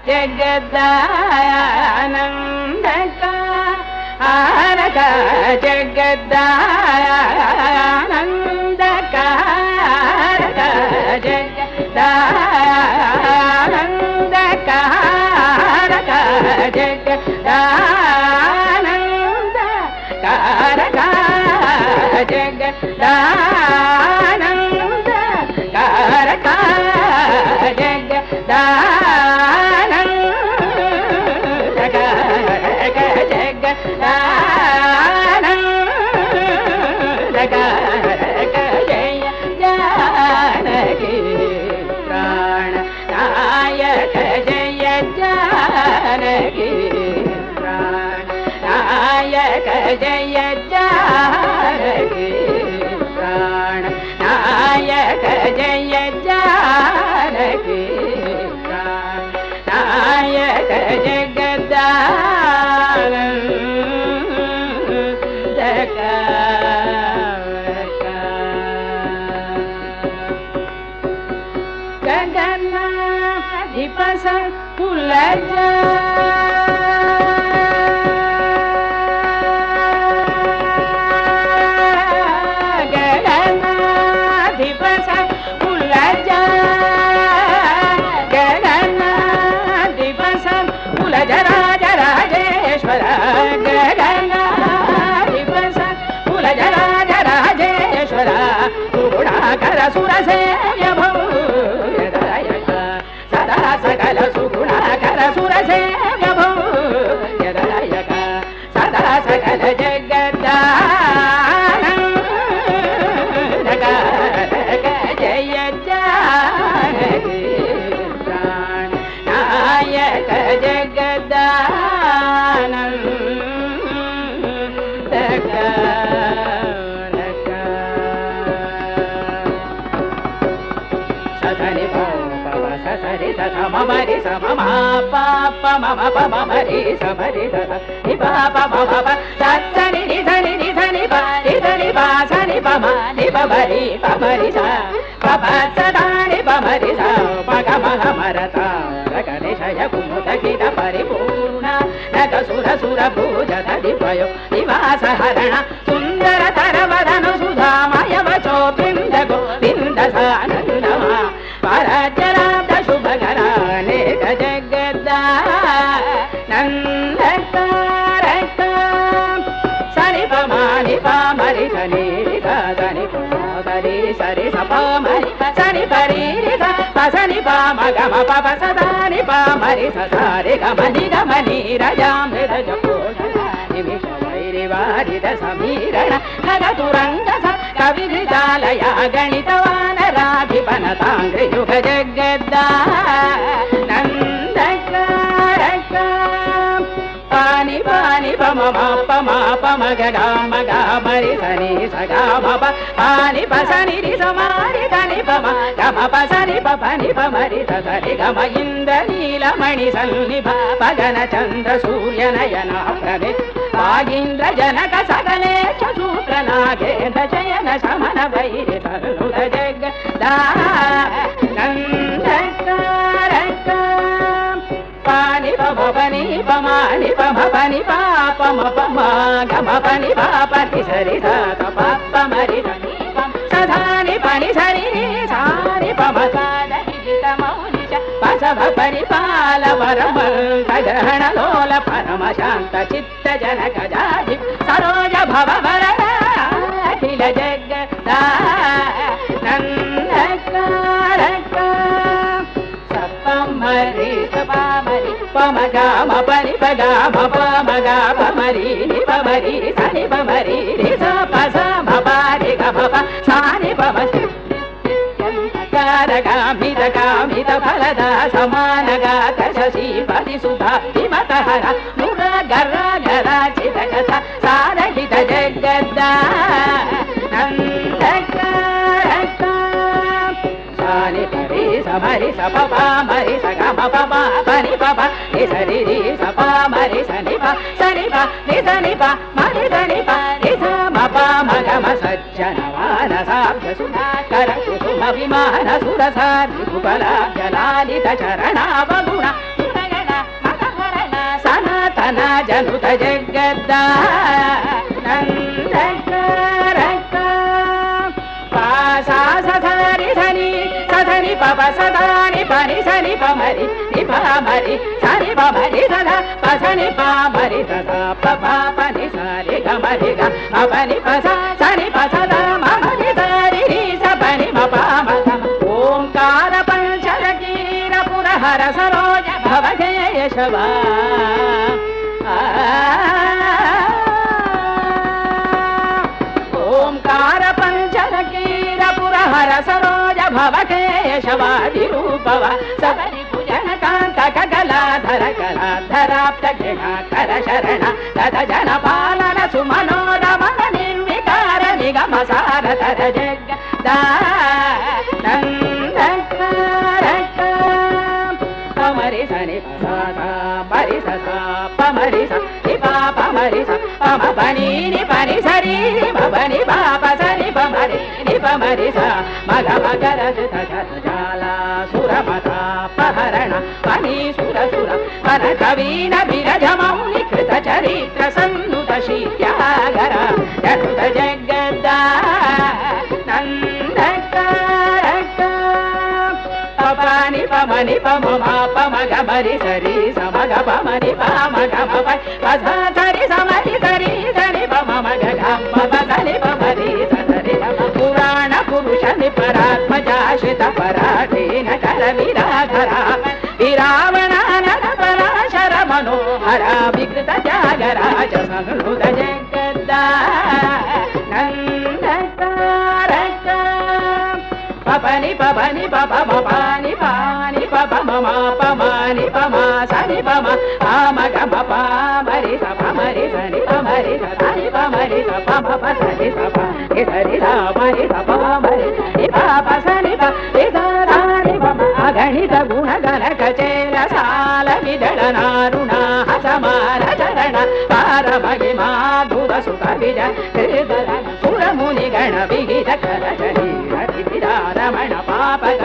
जगदानन्दकारक जगदानन्दकारक जगदानन्दकारक जगदानन्दकारक जगदानन्दकारक जगदानन्दकारक जय जानकी प्राण नायक जय जानकी प्राण नायक जय जानकी प्राण नायक जय जानकी प्राण नायक गगनाधिपस कुलजा गगनाधिपस कुलजा गगनाधिपस कुलज राज राजेश्वर गगनाधिपस कुलज राज राजेश्वर गुणाकर सुरसेव्य भूयदायक सदा सकल सुगुणाकर सुरसेव्य भूयदायक सदा सकल जगदानन्दकारक जय जानकी प्राण नायक जगदानन्दकारक ससनि पम ससरि सस ममरि समम पाप मम पमरि समरि सस नि पाप मम ससनि नि सनि नि सनि पा नि सनि पा सनि पम नि पमरि पमरि स पम सदानि पमरि स पग मह मरता रकनिशय कुमुदकित परिपूर्ण नग सुर सुर भूजत दिपयो निवास हरण सुंदर तरवदन सुधामय वचो बिंद गोविंद सानंदमा परजराब्द शुभकरानेक जगदानन्दकारक सनि पमानि पामरि सनि सनि परि सरि सपमरि सनि परि सनि पाम गम पप सदानि पामरि ससारि गमनि गमनि रजामृत जपोषणा निमिष वैरिवारित समीरण खगतुरङ्ग कविहृदालया गणितवानराधिपनताङ्घ्रियुग जगदानन्दकारक पानि पानि पम पम पम गम गमरि सनि सगम पानि पसनि रि समारि धनि पम गम पसनि पनि पमरि ससरि गम इन्द्रनीलमणि सन्निभ पगन चन्द्र सूर्यनयन प्रभे वागीन्द्र जनक सकलेश सूत्र नागेन्द्र शयन शमन वैरि तरुद जगदानन्दकारक पानि पम पनि पमानि पम पनि पापम पम गम पनि पापति सरि स पमरि धनि पम सधानि पनि सरि सानि पम सादहित मौलिश पसभ परिपाल वरमन्त ग्रहण लोल परम शान्त चित्त जनक जाजि सरोज भव वरण अखिल जगदानन्दकारक सपमरि सपमरि पम गम पनि पगम पम गम पमरि नि पमरि सनि पमरि रि स पस भपारि गम प सानि पम कारगामित कामित फलदा समान गात शशिपति सुधा विमतहर नुर गर्र गराचित कथा सारहित जगदानन्दकारक सानि परि समरि सपपा मरि सगम पमा पनि पपा नि सरि रि सपा मरि सनि पा सनि पा नि सनि पा मरि सनि पा नि स म पा म गम सज्जनवान साब्ज सुधाकर कुसुम विमान सुरसारि कुबलाब्ज लालित चरणावगुण ಧನ ಜನುತ ಜಗದ್ದ ನಂದಕರಕ ಪಾಸಾ ಸಧರಿ ಧನಿ ಸಧನಿ ಪಪ ಸದಾನಿ ಪನಿ ಸನಿ ಪಮರಿ ನಿಪ ಮರಿ ಸನಿ ಪಮರಿ ಸದಾ ಪಸನಿ ಪಮರಿ ಸದಾ ಪಪ ಪನಿ ಸರಿ ಗಮರಿ ಗ ಅಪನಿ ಪಸ ಸನಿ ಪಸದ ಮಮರಿ ಸರಿ ರಿ ಸಪನಿ ಮಪ ಮಗ ಓಂಕಾರ ಪಂಚರಕೀರ ಪುರಹರ ಸರೋಜ ಭವಜೇಶವ ಓಂಕಾರ ಪಂಚರಕೀರ ಪುರಹರ ಸರೋಜ ಭವಕೇಶವಾದಿರೂಪವ ಸಬರಿ ಭುಜನ ಕಾಂತ ಕಗಲಾಧರ ಕಲಾಧರಾಪ್ತ ಗಿಣಾಕರ ಶರಣ ತದ ಜನ ಪಾಲನ ಸುಮನೋರಮಣ ನಿರ್ವಿಕಾರ ನಿಗಮ ಸಾರತರ ಜಗ್ಗ ನಂದಕರಕ ಪಮರಿ ಸನಿ ಪಸ ಪರಿ ಸಸ ಪಮರಿ ಸ ನಿಪ ಪಮರಿ ಸ ಪಮ ಪನಿ ನಿ ಪನಿ ಸರಿ ಪನಿ ಪಾಪ ಸರಿ ಪಮರಿ ನಿ ಪಮರಿ ಸ ಮಗ ಮಗರ ಜತ ಜಾಲ ಸುರಮತ ಪಹರಣ ಪನಿ ಸುರ ಸುರ ಪರ ಕವೀನ ಬಿರಜ ಮೌನಿ ಕೃತ ಚರಿತ್ರ ಸನ್ನುತ ಶೀತ್ಯಾಗರ ಜನುತ ಜಗದ್ದ ನಂದಕರಕ ಪನಿ ಪಮನಿ ಪಮ ಪಮಗ ಮರಿ ಸರಿ ಸಮಗ ಪಮನಿ ಪಮಗ ಮಪ ಪಸ ಸರಿ ಸಮರಿ ಸರಿ ಸರಿ ಪಮ ಮಗ ಗಮ ಪಸನಿ ಪಮರಿ ಸರಿ ಪುರಾಣ ಪುರುಷ ನಿಪರಾತ್ಮಜಾಶ್ರಿತ ಪರಾಧೀನ ಕರ ವಿರಾಧರ ವಿರಾವಣಾನನ ಪರಾಶರ ಮನೋಹರ ವಿಕೃತ ತ್ಯಾಗರಾಜ ಸಂಹೃತ ಜಗದ್ದ ನಂದಕರಕ ಪಪನಿ ಪಪನಿ ಪಪ ಮಪಾನಿ ಪಾನಿ ಪಪ ಮಮ ಪಮಾನಿ ಪಮ ಸನಿ ಪಮ ಪಾಮಗ ಮಪ ಮರಿ ಸ ಪಮರಿ ಸನಿ ಪಮರಿ ಸನಿ ಪಮರಿ ಸ ಪಮ ಪಸನಿ ಸ ಪ ಸರಿ ಸ ಮರಿ ಸ ಪಮರಿ ನಿ ಪಾಪ ಸನಿ ಪ ನಿ ಪಮ ಅಗಣಿತ ಗುಣಗಣ ಕಚೇಲ ಸಾಲ ವಿದಳ ನಾರುಣ ಹಸಮಾನ ಚರಣ ಪಾರ ಮಹಿಮಾ ಧುರ ಸುಖ ವಿಜ ಸುರ ಮುನಿ ಗಣ ವಿಗಿತ ಕರ ಜನಿ ರಮಣ ಪಾಪ